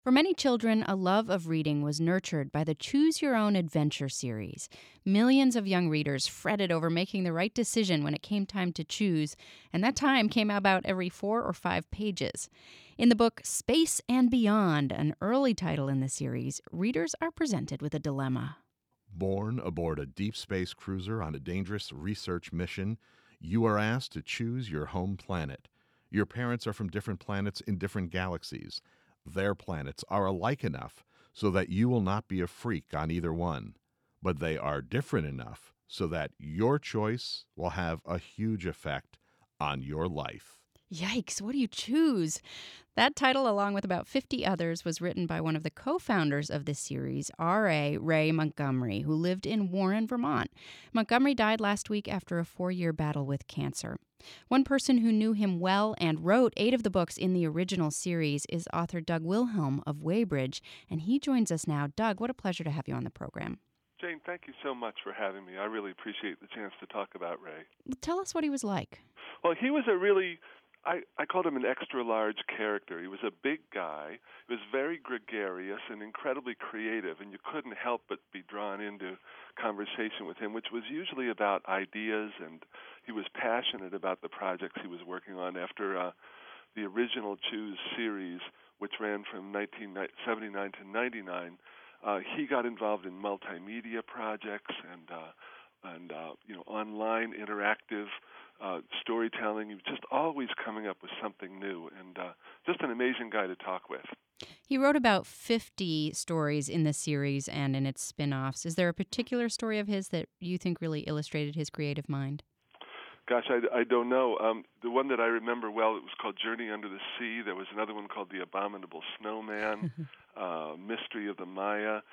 For many children, a love of reading was nurtured by the Choose Your Own Adventure series. Millions of young readers fretted over making the right decision when it came time to choose, and that time came about every 4 or 5 pages. In the book Space and Beyond, an early title in the series, readers are presented with a dilemma. Born aboard a deep space cruiser on a dangerous research mission, you are asked to choose your home planet. Your parents are from different planets in different galaxies. Their planets are alike enough so that you will not be a freak on either one, but they are different enough so that your choice will have a huge effect on your life. Yikes, what do you choose? That title, along with about 50 others, was written by one of the co-founders of this series, R.A. Ray Montgomery, who lived in Warren, Vermont. Montgomery died last week after a 4-year battle with cancer. One person who knew him well and wrote 8 of the books in the original series is author Doug Wilhelm of Weybridge, and he joins us now. Doug, what a pleasure to have you on the program. Jane, thank you so much for having me. I really appreciate the chance to talk about Ray. Tell us what he was like. Well, he was I called him an extra-large character. He was a big guy. He was very gregarious and incredibly creative, and you couldn't help but be drawn into conversation with him, which was usually about ideas, and he was passionate about the projects he was working on after the original Choose series, which ran from 1979 to 99. He got involved in multimedia projects and online interactive storytelling. He was just always coming up with something new, and just an amazing guy to talk with. He wrote about 50 stories in the series and in its spin-offs. Is there a particular story of his that you think really illustrated his creative mind? Gosh, I don't know. The one that I remember well, it was called Journey Under the Sea. There was another one called The Abominable Snowman, Mystery of the Maya.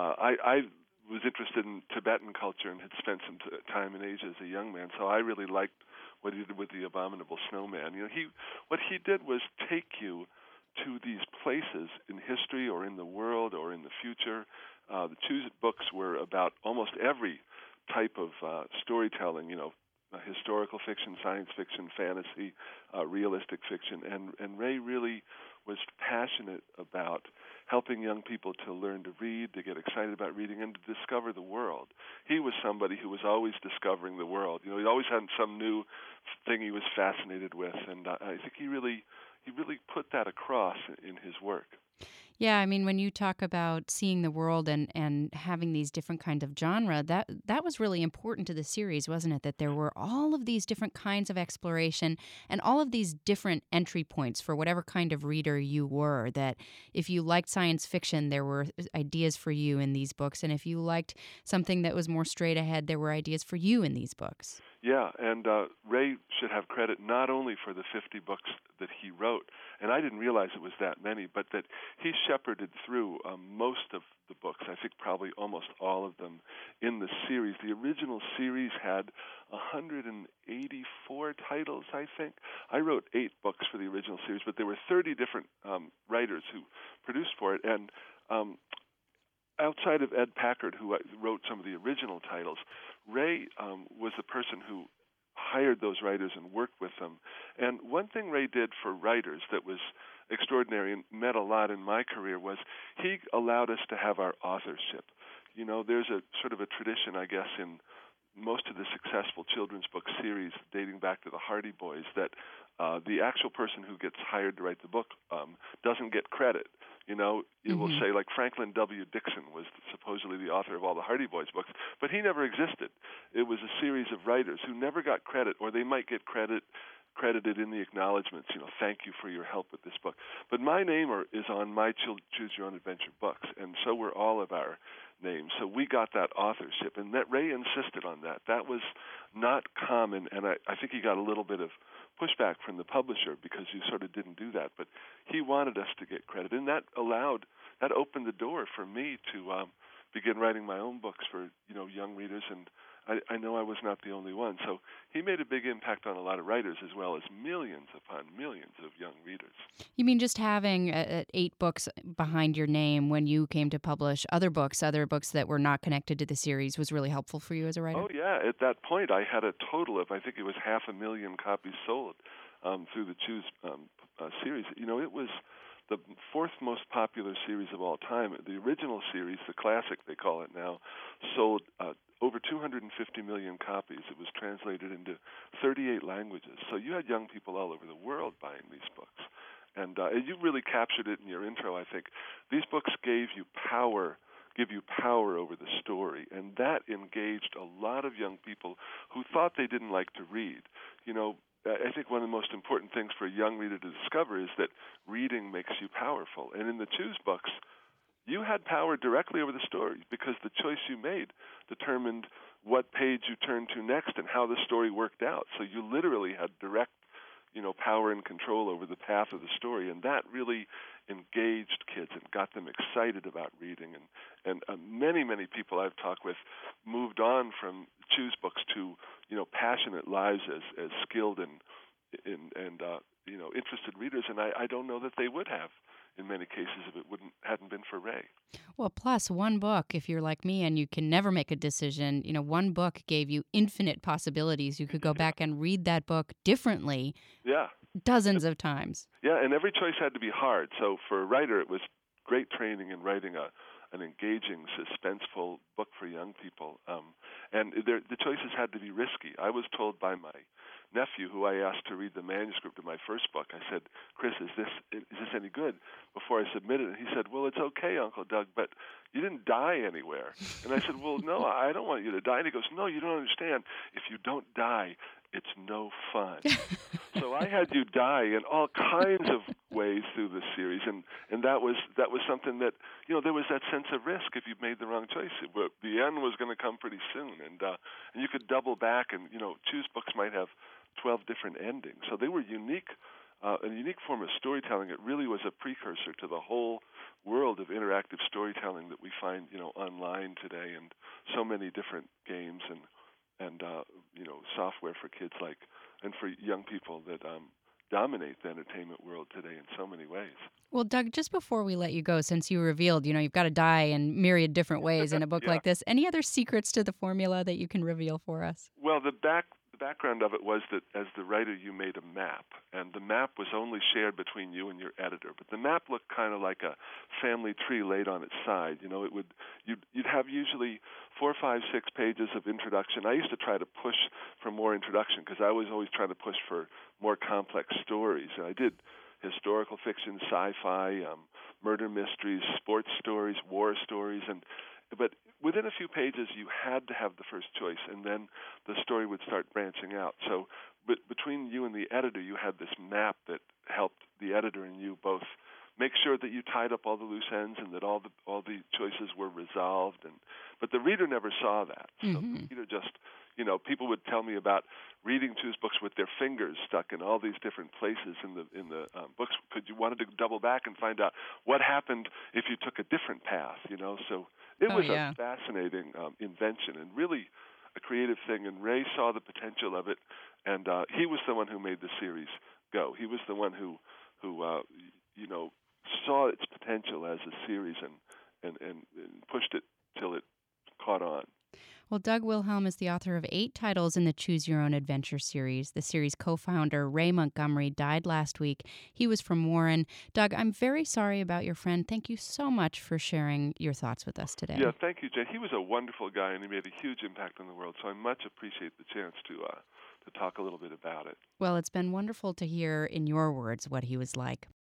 I was interested in Tibetan culture and had spent some time in Asia as a young man, so I really liked what he did with The Abominable Snowman. What he did was take you to these places in history or in the world or in the future. The Choose books were about almost every type of storytelling, historical fiction, science fiction, fantasy, realistic fiction, and Ray really was passionate about helping young people to learn to read, to get excited about reading, and to discover the world. He was somebody who was always discovering the world. He always had some new thing he was fascinated with, and I think he really put that across in his work. Yeah, I mean, when you talk about seeing the world and having these different kinds of genre, that was really important to the series, wasn't it? That there were all of these different kinds of exploration and all of these different entry points for whatever kind of reader you were. That if you liked science fiction, there were ideas for you in these books. And if you liked something that was more straight ahead, there were ideas for you in these books. Yeah, and Ray should have credit not only for the 50 books that he wrote, and I didn't realize it was that many, but that he shepherded through most of the books, I think probably almost all of them, in the series. The original series had 184 titles, I think. I wrote 8 books for the original series, but there were 30 different writers who produced for it, and outside of Ed Packard, who wrote some of the original titles, Ray was the person who hired those writers and worked with them. And one thing Ray did for writers that was extraordinary and meant a lot in my career was he allowed us to have our authorship. There's a sort of a tradition, I guess, in most of the successful children's book series dating back to the Hardy Boys that the actual person who gets hired to write the book doesn't get credit. You will say, like, Franklin W. Dixon was supposedly the author of all the Hardy Boys books, but he never existed. It was a series of writers who never got credit, or they might get credited in the acknowledgments, thank you for your help with this book. But my name is on my Choose Your Own Adventure books, and so were all of our names. So we got that authorship, and that Ray insisted on that. That was not common, and I think he got a little bit of pushback from the publisher because you sort of didn't do that. But he wanted us to get credit, and that opened the door for me to begin writing my own books for young readers, and I know I was not the only one. So he made a big impact on a lot of writers as well as millions upon millions of young readers. You mean just having 8 books behind your name when you came to publish other books that were not connected to the series was really helpful for you as a writer? Oh, yeah. At that point, I had a total of, I think it was 500,000 copies sold through the Choose series. It was the fourth most popular series of all time. The original series, the classic they call it now, sold over 250 million copies. It was translated into 38 languages. So you had young people all over the world buying these books. And you really captured it in your intro, I think. These books give you power over the story, and that engaged a lot of young people who thought they didn't like to read. You know, I think one of the most important things for a young reader to discover is that reading makes you powerful. And in the Choose books, you had power directly over the story because the choice you made determined what page you turned to next and how the story worked out. So you literally had direct, power and control over the path of the story, and that really engaged kids and got them excited about reading. And many people I've talked with moved on from Choose books to passionate lives as skilled and interested readers, and I don't know that they would have in many cases if it hadn't been for Ray. Well, plus one book, if you're like me and you can never make a decision, one book gave you infinite possibilities. You could go back and read that book differently. Yeah. Dozens of times. Yeah, and every choice had to be hard. So for a writer, it was great training in writing an engaging, suspenseful book for young people. And the choices had to be risky. I was told by my nephew, who I asked to read the manuscript of my first book, I said, "Chris, is this any good?" before I submitted it. And he said, "Well, it's okay, Uncle Doug, but you didn't die anywhere." And I said, "Well, no, I don't want you to die." And he goes, "No, you don't understand. If you don't die, it's no fun." So I had you die in all kinds of ways through this series, and that was something that there was that sense of risk if you made the wrong choice. The end was going to come pretty soon, and you could double back, and Choose books might have 12 different endings, so they were unique. A unique form of storytelling. It really was a precursor to the whole world of interactive storytelling that we find online today, and so many different games and software for kids and for young people that dominate the entertainment world today in so many ways. Well, Doug, just before we let you go, since you revealed, you've got to die in myriad different ways in a book Yeah. like this, any other secrets to the formula that you can reveal for us? Well, the background of it was that as the writer, you made a map, and the map was only shared between you and your editor. But the map looked kind of like a family tree laid on its side. You'd have usually 4, 5, 6 pages of introduction. I used to try to push for more introduction because I was always trying to push for more complex stories. And I did historical fiction, sci-fi, murder mysteries, sports stories, war stories, but within a few pages, you had to have the first choice, and then the story would start branching out. So between you and the editor, you had this map that helped the editor and you both make sure that you tied up all the loose ends and that all the choices were resolved. But the reader never saw that. So the reader just, people would tell me about reading Choose books with their fingers stuck in all these different places in the books because you wanted to double back and find out what happened if you took a different path. So it was a fascinating invention and really a creative thing. And Ray saw the potential of it, and he was the one who made the series go. He was the one who saw its potential as a series and pushed it till it caught on. Well, Doug Wilhelm is the author of 8 titles in the Choose Your Own Adventure series. The series co-founder, Ray Montgomery, died last week. He was from Warren. Doug, I'm very sorry about your friend. Thank you so much for sharing your thoughts with us today. Yeah, thank you, Jane. He was a wonderful guy, and he made a huge impact on the world, so I much appreciate the chance to talk a little bit about it. Well, it's been wonderful to hear in your words what he was like.